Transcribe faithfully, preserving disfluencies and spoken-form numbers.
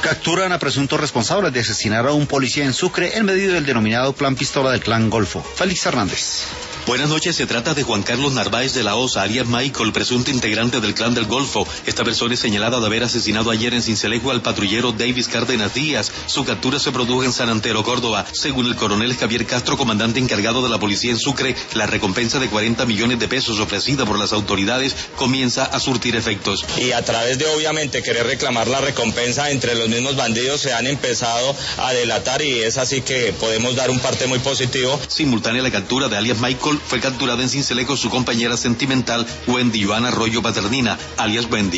Capturan a presuntos responsables de asesinar a un policía en Sucre en medio del denominado Plan Pistola del Clan Golfo. Félix Hernández. Buenas noches, se trata de Juan Carlos Narváez de la Osa, alias Michael, presunto integrante del Clan del Golfo. Esta persona es señalada de haber asesinado ayer en Sincelejo al patrullero Davis Cárdenas Díaz. Su captura se produjo en San Antero, Córdoba. Según el coronel Javier Castro, comandante encargado de la policía en Sucre, la recompensa de cuarenta millones de pesos ofrecida por las autoridades comienza a surtir efectos. Y a través de, obviamente, querer reclamar la recompensa entre los mismos bandidos, se han empezado a delatar y es así que podemos dar un parte muy positivo. Simultánea a la captura de alias Michael, fue capturada en Sincelejo su compañera sentimental Wendy Joana Arroyo Paternina, alias Wendy.